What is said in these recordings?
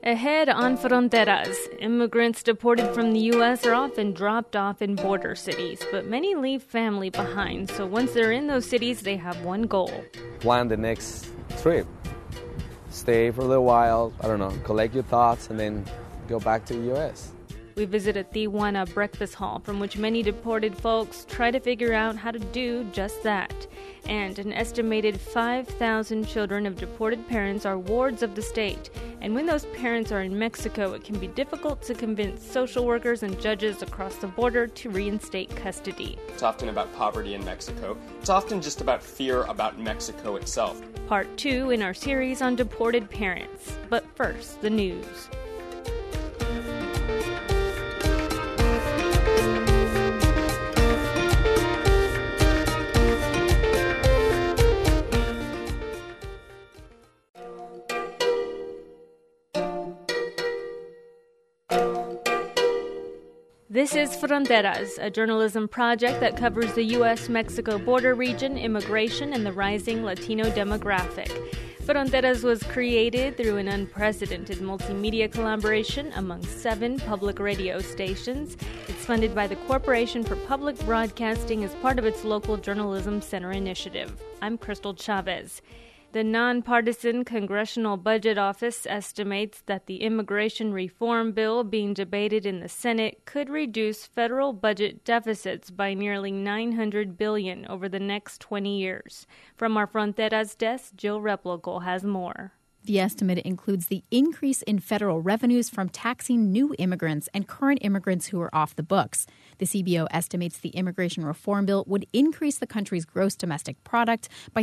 Ahead on Fronteras, immigrants deported from the U.S. are often dropped off in border cities, but many leave family behind. So once they're in those cities, they have one goal. Plan the next trip. Stay for a little while, collect your thoughts, and then go back to the U.S. We visit a Tijuana breakfast hall from which many deported folks try to figure out how to do just that. And an estimated 5,000 children of deported parents are wards of the state. And when those parents are in Mexico, it can be difficult to convince social workers and judges across the border to reinstate custody. It's often about poverty in Mexico. It's often just about fear about Mexico itself. Part 2 in our series on deported parents. But first, the news. This is Fronteras, a journalism project that covers the U.S.-Mexico border region, immigration, and the rising Latino demographic. Fronteras was created through an unprecedented multimedia collaboration among 7 public radio stations. It's funded by the Corporation for Public Broadcasting as part of its local Journalism Center initiative. I'm Crystal Chavez. The nonpartisan Congressional Budget Office estimates that the immigration reform bill being debated in the Senate could reduce federal budget deficits by nearly $900 billion over the next 20 years. From our Fronteras desk, Jill Replogle has more. The estimate includes the increase in federal revenues from taxing new immigrants and current immigrants who are off the books. The CBO estimates the immigration reform bill would increase the country's gross domestic product by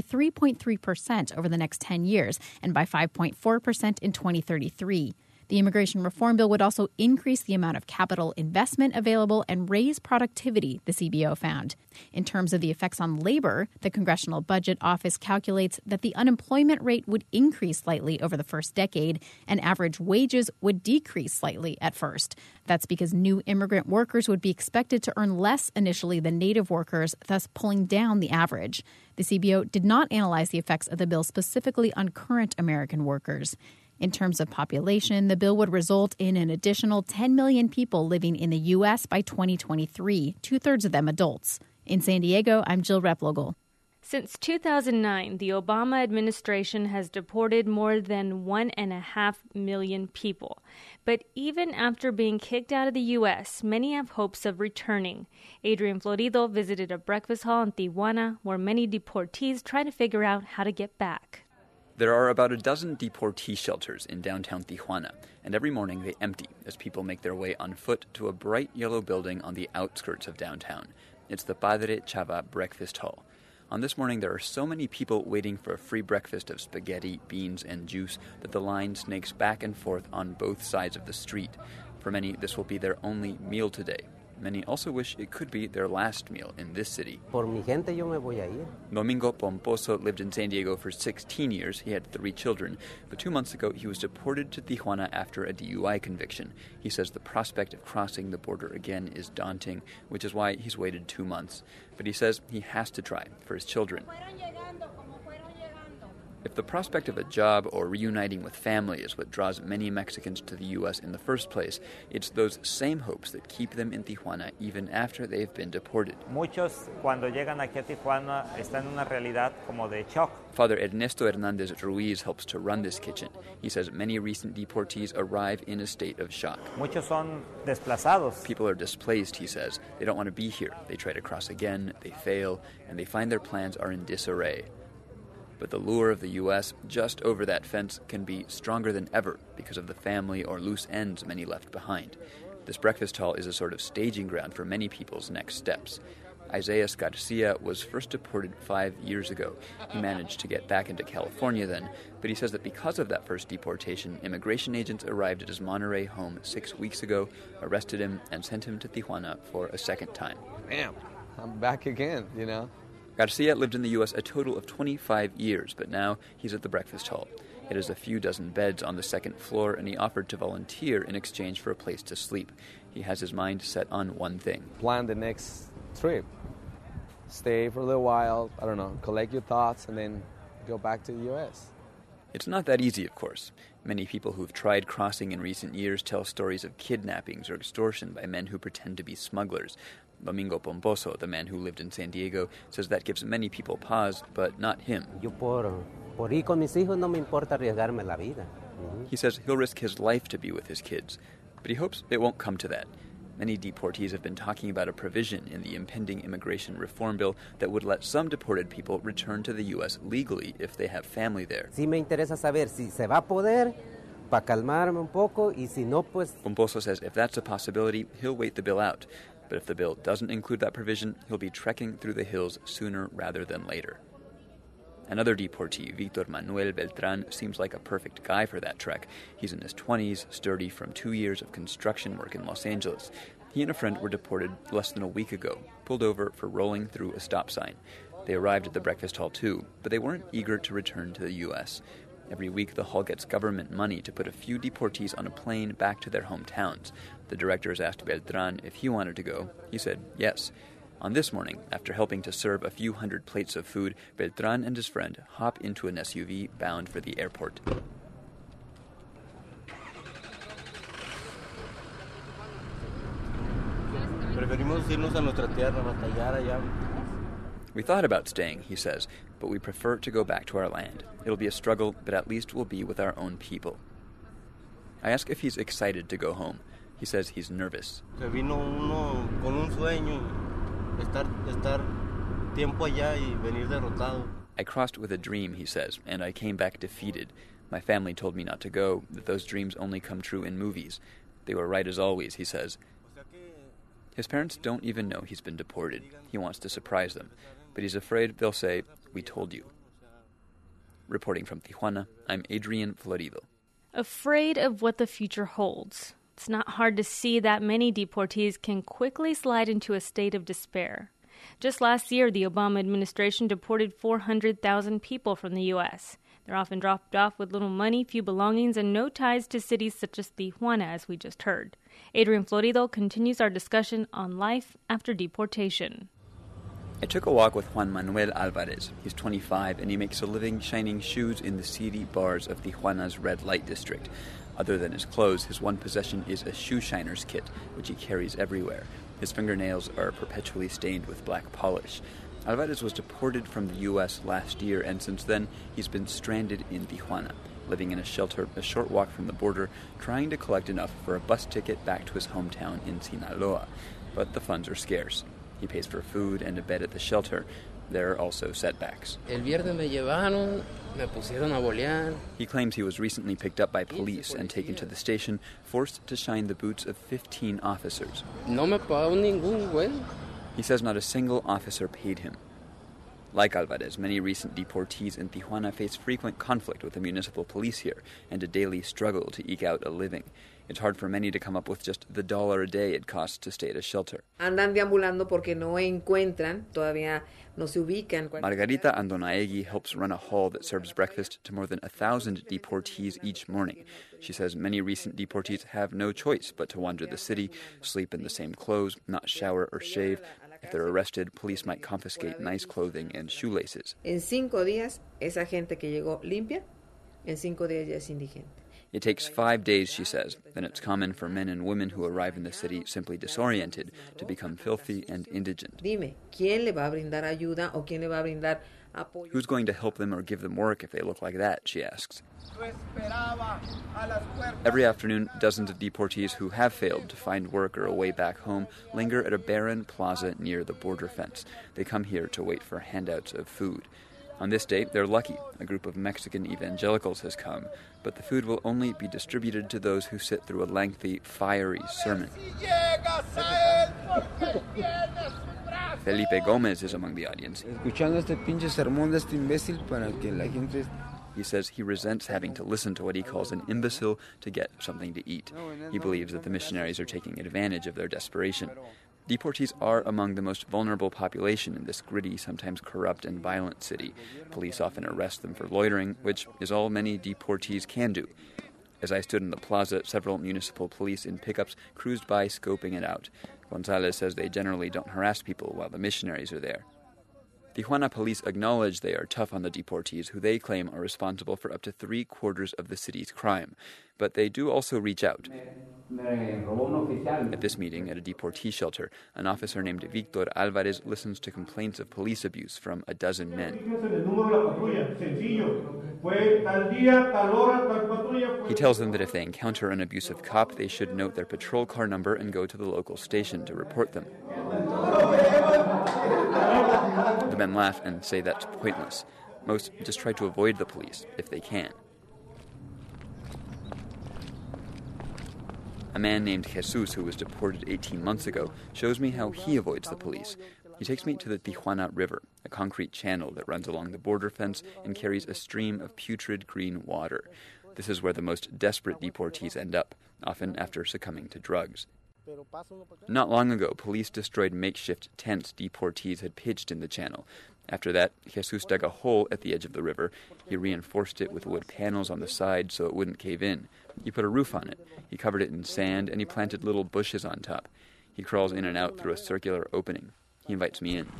3.3% over the next 10 years and by 5.4% in 2033. The immigration reform bill would also increase the amount of capital investment available and raise productivity, the CBO found. In terms of the effects on labor, the Congressional Budget Office calculates that the unemployment rate would increase slightly over the first decade and average wages would decrease slightly at first. That's because new immigrant workers would be expected to earn less initially than native workers, thus pulling down the average. The CBO did not analyze the effects of the bill specifically on current American workers. In terms of population, the bill would result in an additional 10 million people living in the U.S. by 2023, 2/3 of them adults. In San Diego, I'm Jill Replogle. Since 2009, the Obama administration has deported more than 1.5 million people. But even after being kicked out of the U.S., many have hopes of returning. Adrian Florido visited a breakfast hall in Tijuana where many deportees try to figure out how to get back. There are about a dozen deportee shelters in downtown Tijuana, and every morning they empty as people make their way on foot to a bright yellow building on the outskirts of downtown. It's the Padre Chava Breakfast Hall. On this morning, there are so many people waiting for a free breakfast of spaghetti, beans, and juice that the line snakes back and forth on both sides of the street. For many, this will be their only meal today. Many also wish it could be their last meal in this city. Por mi gente yo me voy a ir. Domingo Pomposo lived in San Diego for 16 years. He had 3 children. But 2 months ago, he was deported to Tijuana after a DUI conviction. He says the prospect of crossing the border again is daunting, which is why he's waited 2 months. But he says he has to try for his children. If the prospect of a job or reuniting with family is what draws many Mexicans to the U.S. in the first place, it's those same hopes that keep them in Tijuana even after they've been deported. Muchos, cuando llegan aquí a Tijuana, están en una realidad como de shock. Father Ernesto Hernandez Ruiz helps to run this kitchen. He says many recent deportees arrive in a state of shock. Muchos son desplazados. People are displaced, he says. They don't want to be here. They try to cross again, they fail, and they find their plans are in disarray. But the lure of the U.S. just over that fence can be stronger than ever because of the family or loose ends many left behind. This breakfast hall is a sort of staging ground for many people's next steps. Isaias Garcia was first deported 5 years ago. He managed to get back into California then, but he says that because of that first deportation, immigration agents arrived at his Monterrey home 6 weeks ago, arrested him, and sent him to Tijuana for a second time. Damn, I'm back again, Garcia lived in the U.S. a total of 25 years, but now he's at the breakfast hall. It has a few dozen beds on the second floor, and he offered to volunteer in exchange for a place to sleep. He has his mind set on one thing. Plan the next trip. Stay for a little while, collect your thoughts, and then go back to the U.S. It's not that easy, of course. Many people who've tried crossing in recent years tell stories of kidnappings or extortion by men who pretend to be smugglers. Domingo Pomposo, the man who lived in San Diego, says that gives many people pause, but not him. Yo por ir con mis hijos no me importa arriesgarme la vida. He says he'll risk his life to be with his kids, but he hopes it won't come to that. Many deportees have been talking about a provision in the impending immigration reform bill that would let some deported people return to the U.S. legally if they have family there. Sí me interesa saber si se va a poder, para calmarme un poco, y si no, pues... Pomposo says if that's a possibility, he'll wait the bill out. But if the bill doesn't include that provision, he'll be trekking through the hills sooner rather than later. Another deportee, Victor Manuel Beltran, seems like a perfect guy for that trek. He's in his 20s, sturdy from 2 years of construction work in Los Angeles. He and a friend were deported less than a week ago, pulled over for rolling through a stop sign. They arrived at the breakfast hall too, but they weren't eager to return to the U.S. Every week, the hall gets government money to put a few deportees on a plane back to their hometowns. The directors asked Beltran if he wanted to go. He said yes. On this morning, after helping to serve a few hundred plates of food, Beltran and his friend hop into an SUV bound for the airport. We thought about staying, he says, but we prefer to go back to our land. It'll be a struggle, but at least we'll be with our own people. I ask if he's excited to go home. He says he's nervous. I crossed with a dream, he says, and I came back defeated. My family told me not to go, that those dreams only come true in movies. They were right as always, he says. His parents don't even know he's been deported. He wants to surprise them, but he's afraid they'll say, "We told you." Reporting from Tijuana, I'm Adrian Florido. Afraid of what the future holds. It's not hard to see that many deportees can quickly slide into a state of despair. Just last year, the Obama administration deported 400,000 people from the U.S. They're often dropped off with little money, few belongings, and no ties to cities such as Tijuana, as we just heard. Adrian Florido continues our discussion on life after deportation. I took a walk with Juan Manuel Alvarez. He's 25, and he makes a living shining shoes in the seedy bars of Tijuana's red light district. Other than his clothes, his one possession is a shoe shiner's kit, which he carries everywhere. His fingernails are perpetually stained with black polish. Alvarez was deported from the U.S. last year, and since then, he's been stranded in Tijuana, living in a shelter a short walk from the border, trying to collect enough for a bus ticket back to his hometown in Sinaloa. But the funds are scarce. He pays for food and a bed at the shelter. There are also setbacks. El viernes me llevaron, me pusieron a bolear. He claims he was recently picked up by police and taken to the station, forced to shine the boots of 15 officers. No me pagó ningún güey. He says not a single officer paid him. Like Alvarez, many recent deportees in Tijuana face frequent conflict with the municipal police here and a daily struggle to eke out a living. It's hard for many to come up with just the $1 a day it costs to stay at a shelter. Andan deambulando porque no encuentran, todavía no se ubican. Margarita Andonaegui helps run a hall that serves breakfast to more than 1,000 deportees each morning. She says many recent deportees have no choice but to wander the city, sleep in the same clothes, not shower or shave. If they're arrested, police might confiscate nice clothing and shoelaces. En 5 días, esa gente que llegó limpia, en 5 días ya es indigente. It takes 5 days, she says. Then it's common for men and women who arrive in the city simply disoriented to become filthy and indigent. Dime, ¿quién le va a brindar ayuda o quién le va a brindar apoyo? Who's going to help them or give them work if they look like that, she asks. Every afternoon, dozens of deportees who have failed to find work or a way back home linger at a barren plaza near the border fence. They come here to wait for handouts of food. On this day, they're lucky. A group of Mexican evangelicals has come, but the food will only be distributed to those who sit through a lengthy, fiery sermon. Felipe Gomez is among the audience. He says he resents having to listen to what he calls an imbecile to get something to eat. He believes that the missionaries are taking advantage of their desperation. Deportees are among the most vulnerable population in this gritty, sometimes corrupt and violent city. Police often arrest them for loitering, which is all many deportees can do. As I stood in the plaza, several municipal police in pickups cruised by, scoping it out. Gonzalez says they generally don't harass people while the missionaries are there. Tijuana police acknowledge they are tough on the deportees, who they claim are responsible for up to 3/4 of the city's crime. But they do also reach out. At this meeting at a deportee shelter, an officer named Victor Alvarez listens to complaints of police abuse from a dozen men. He tells them that if they encounter an abusive cop, they should note their patrol car number and go to the local station to report them. The men laugh and say that's pointless. Most just try to avoid the police if they can. A man named Jesus, who was deported 18 months ago, shows me how he avoids the police. He takes me to the Tijuana River, a concrete channel that runs along the border fence and carries a stream of putrid green water. This is where the most desperate deportees end up, often after succumbing to drugs. Not long ago, police destroyed makeshift tents deportees had pitched in the channel. After that, Jesus dug a hole at the edge of the river. He reinforced it with wood panels on the side so it wouldn't cave in. He put a roof on it. He covered it in sand, and he planted little bushes on top. He crawls in and out through a circular opening. He invites me in.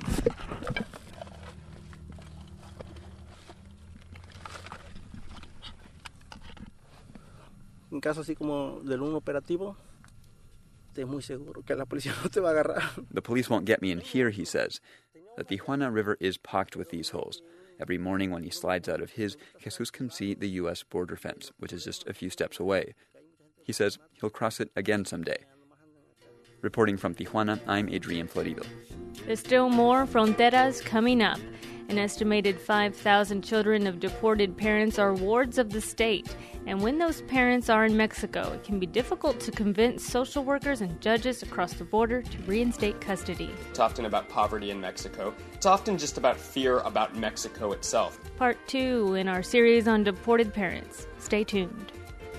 En caso así como del un operativo, estés muy seguro que la policía no te va a agarrar. The police won't get me in here, he says. The Tijuana River is pocked with these holes. Every morning when he slides out of his, Jesus can see the U.S. border fence, which is just a few steps away. He says he'll cross it again someday. Reporting from Tijuana, I'm Adrian Florido. There's still more Fronteras coming up. An estimated 5,000 children of deported parents are wards of the state. And when those parents are in Mexico, it can be difficult to convince social workers and judges across the border to reinstate custody. It's often about poverty in Mexico. It's often just about fear about Mexico itself. Part 2 in our series on deported parents. Stay tuned.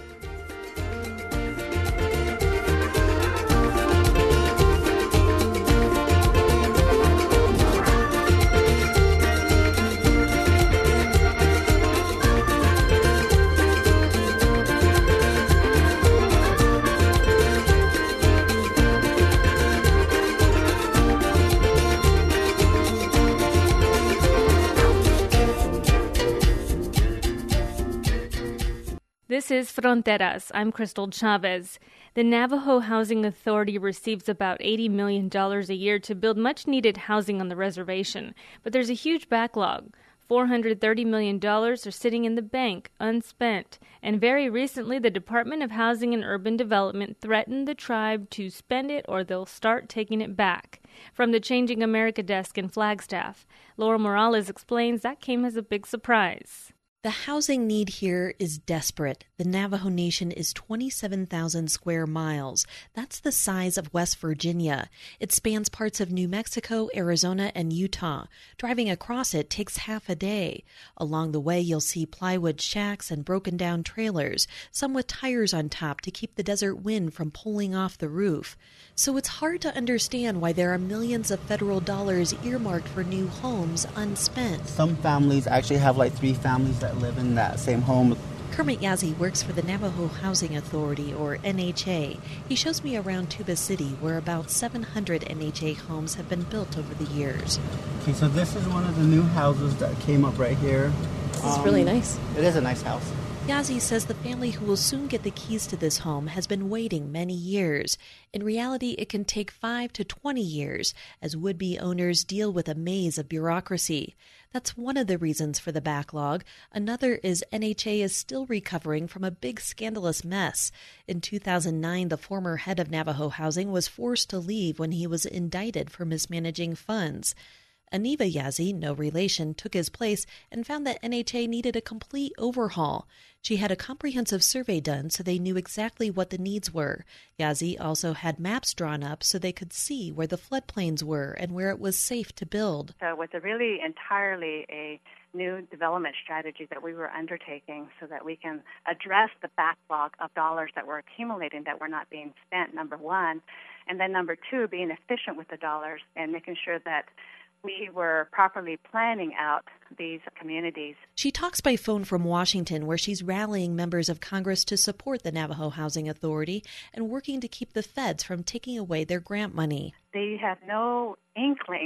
This is Fronteras. I'm Crystal Chavez. The Navajo Housing Authority receives about $80 million a year to build much-needed housing on the reservation. But there's a huge backlog. $430 million are sitting in the bank, unspent. And very recently, the Department of Housing and Urban Development threatened the tribe to spend it or they'll start taking it back. From the Changing America desk in Flagstaff, Laura Morales explains that came as a big surprise. The housing need here is desperate. The Navajo Nation is 27,000 square miles. That's the size of West Virginia. It spans parts of New Mexico, Arizona, and Utah. Driving across it takes half a day. Along the way, you'll see plywood shacks and broken-down trailers, some with tires on top to keep the desert wind from pulling off the roof. So it's hard to understand why there are millions of federal dollars earmarked for new homes unspent. Some families actually have like 3 families that live in that same home. Kermit Yazzie works for the Navajo Housing Authority, or NHA. He shows me around Tuba City, where about 700 NHA homes have been built over the years. Okay, so this is one of the new houses that came up right here. This is really nice. It is a nice house. Yazzie says the family who will soon get the keys to this home has been waiting many years. In reality, it can take 5 to 20 years as would-be owners deal with a maze of bureaucracy. That's one of the reasons for the backlog. Another is NHA is still recovering from a big scandalous mess. In 2009, the former head of Navajo Housing was forced to leave when he was indicted for mismanaging funds. Aniva Yazzie, no relation, took his place and found that NHA needed a complete overhaul. She had a comprehensive survey done so they knew exactly what the needs were. Yazzie also had maps drawn up so they could see where the floodplains were and where it was safe to build. So it was really entirely a new development strategy that we were undertaking so that we can address the backlog of dollars that were accumulating that were not being spent, number one. And then number two, being efficient with the dollars and making sure that we were properly planning out these communities. She talks by phone from Washington, where she's rallying members of Congress to support the Navajo Housing Authority and working to keep the feds from taking away their grant money. They have no inkling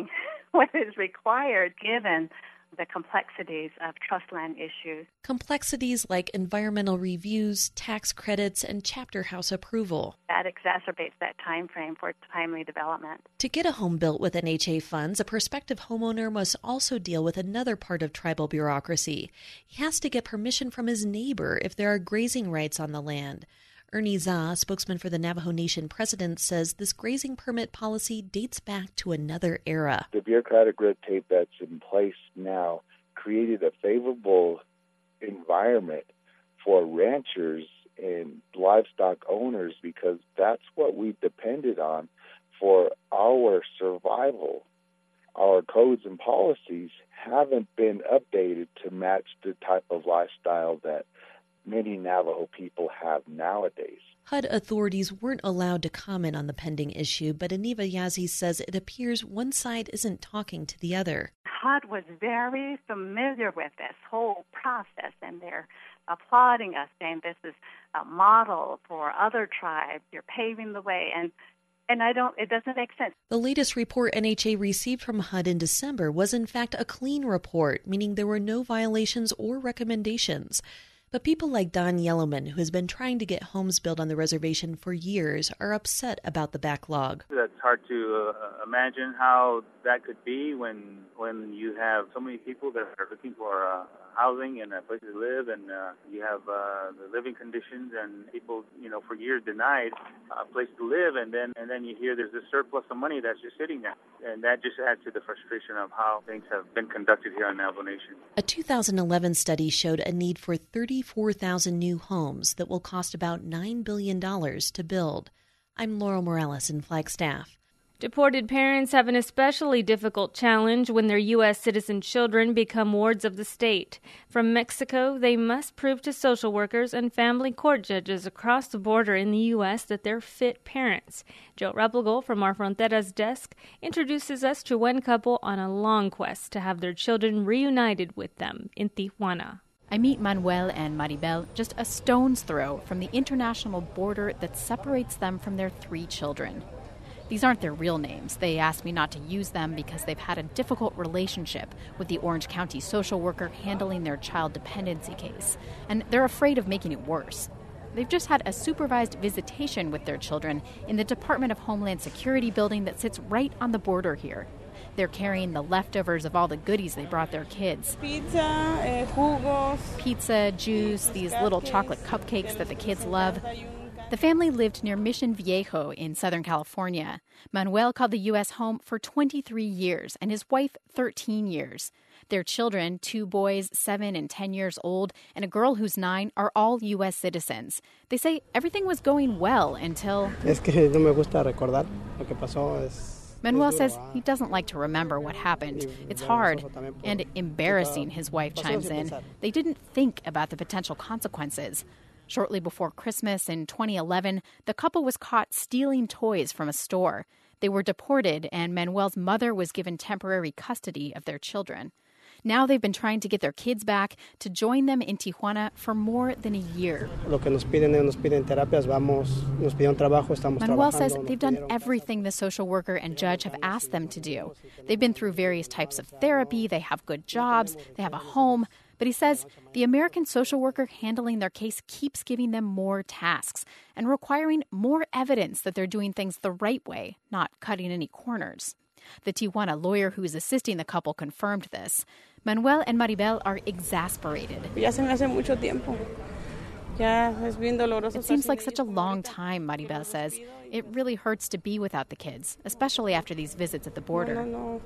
what is required given the complexities of trust land issues. Complexities like environmental reviews, tax credits, and chapter house approval. That exacerbates that time frame for timely development. To get a home built with NHA funds, a prospective homeowner must also deal with another part of tribal bureaucracy. He has to get permission from his neighbor if there are grazing rights on the land. Ernie Zah, spokesman for the Navajo Nation president, says this grazing permit policy dates back to another era. The bureaucratic red tape that's in place now created a favorable environment for ranchers and livestock owners because that's what we depended on for our survival. Our codes and policies haven't been updated to match the type of lifestyle that many Navajo people have nowadays. HUD authorities weren't allowed to comment on the pending issue, but Aniva Yazzie says it appears one side isn't talking to the other. HUD was very familiar with this whole process, and they're applauding us, saying this is a model for other tribes. You're paving the way, and it doesn't make sense. The latest report NHA received from HUD in December was in fact a clean report, meaning there were no violations or recommendations. But people like Don Yellowman, who has been trying to get homes built on the reservation for years, are upset about the backlog. That's hard to imagine how that could be when you have so many people that are looking for housing and a place to live, and you have the living conditions, and people, for years denied a place to live, and then you hear there's a surplus of money that's just sitting there, and that just adds to the frustration of how things have been conducted here on Navajo Nation. A 2011 study showed a need for 34,000 new homes that will cost about $9 billion to build. I'm Laurel Morales in Flagstaff. Deported parents have an especially difficult challenge when their U.S. citizen children become wards of the state. From Mexico, they must prove to social workers and family court judges across the border in the U.S. that they're fit parents. Joe Replogle from Our Fronteras desk introduces us to one couple on a long quest to have their children reunited with them in Tijuana. I meet Manuel and Maribel just a stone's throw from the international border that separates them from their 3 children. These aren't their real names. They asked me not to use them because they've had a difficult relationship with the Orange County social worker handling their child dependency case, and they're afraid of making it worse. They've just had a supervised visitation with their children in the Department of Homeland Security building that sits right on the border here. They're carrying the leftovers of all the goodies they brought their kids. Pizza, jugos. Pizza, juice, these little chocolate cupcakes that the kids love. The family lived near Mission Viejo in Southern California. Manuel called the U.S. home for 23 years and his wife 13 years. Their children, 2 boys, 7 and 10 years old, and a girl who's 9, are all U.S. citizens. They say everything was going well until... Manuel says he doesn't like to remember what happened. It's hard and embarrassing, his wife chimes in. They didn't think about the potential consequences. Shortly before Christmas in 2011, the couple was caught stealing toys from a store. They were deported, and Manuel's mother was given temporary custody of their children. Now they've been trying to get their kids back to join them in Tijuana for more than a year. Manuel says they've done everything the social worker and judge have asked them to do. They've been through various types of therapy, they have good jobs, they have a home. But he says the American social worker handling their case keeps giving them more tasks and requiring more evidence that they're doing things the right way, not cutting any corners. The Tijuana lawyer who's assisting the couple confirmed this. Manuel and Maribel are exasperated. It seems like such a long time, Maribel says. It really hurts to be without the kids, especially after these visits at the border.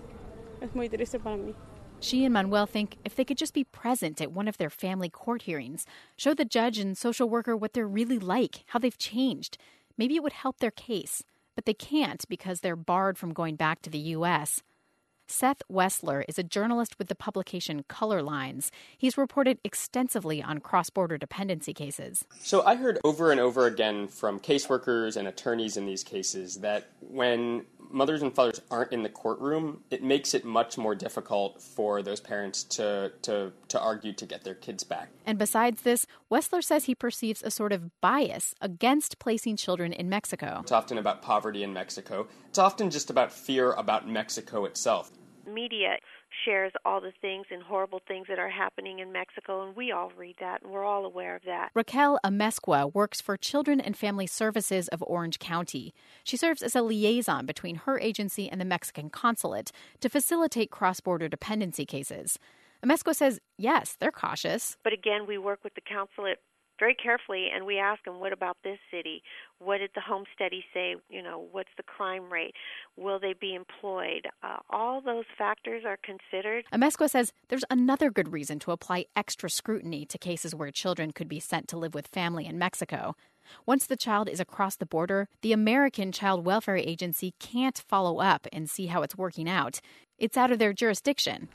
She and Manuel think if they could just be present at one of their family court hearings, show the judge and social worker what they're really like, how they've changed, maybe it would help their case. But they can't because they're barred from going back to the U.S. Seth Wessler is a journalist with the publication Color Lines. He's reported extensively on cross-border dependency cases. So I heard over and over again from caseworkers and attorneys in these cases that when mothers and fathers aren't in the courtroom, it makes it much more difficult for those parents to argue to get their kids back. And besides this, Wessler says he perceives a sort of bias against placing children in Mexico. It's often about poverty in Mexico. It's often just about fear about Mexico itself. Media shares all the things and horrible things that are happening in Mexico, and we all read that, and we're all aware of that. Raquel Amezcua works for Children and Family Services of Orange County. She serves as a liaison between her agency and the Mexican consulate to facilitate cross-border dependency cases. Amezcua says, yes, they're cautious. But again, we work with the consulate very carefully, and we ask them, what about this city? What did the home study say? What's the crime rate? Will they be employed? All those factors are considered. Amezcua says there's another good reason to apply extra scrutiny to cases where children could be sent to live with family in Mexico. Once the child is across the border, the American Child Welfare Agency can't follow up and see how it's working out. It's out of their jurisdiction.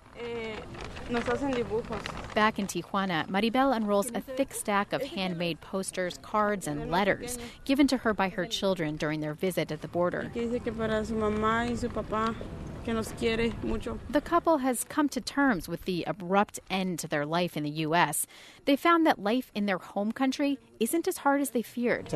Back in Tijuana, Maribel unrolls a thick stack of handmade posters, cards, and letters given to her by her children during their visit at the border. The couple has come to terms with the abrupt end to their life in the U.S. They found that life in their home country isn't as hard as they feared.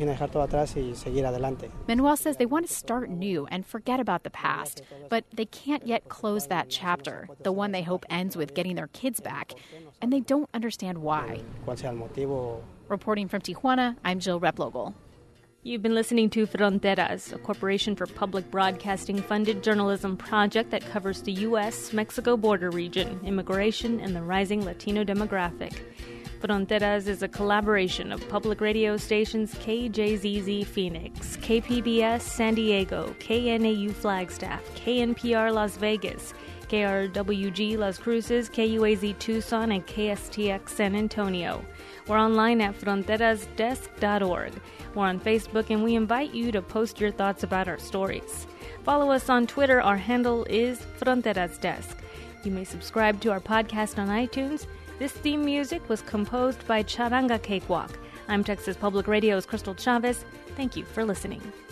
Manuel says they want to start new and forget about the past, but they can't yet close that chapter, the one they hope ends with getting their kids back, and they don't understand why. Reporting from Tijuana, I'm Jill Replogle. You've been listening to Fronteras, a Corporation for Public Broadcasting funded journalism project that covers the U.S.-Mexico border region, immigration, and the rising Latino demographic. Fronteras is a collaboration of public radio stations KJZZ Phoenix, KPBS San Diego, KNAU Flagstaff, KNPR Las Vegas, KRWG Las Cruces, KUAZ Tucson, and KSTX San Antonio. We're online at fronterasdesk.org. We're on Facebook, and we invite you to post your thoughts about our stories. Follow us on Twitter. Our handle is Fronteras Desk. You may subscribe to our podcast on iTunes. This theme music was composed by Charanga Cakewalk. I'm Texas Public Radio's Crystal Chavez. Thank you for listening.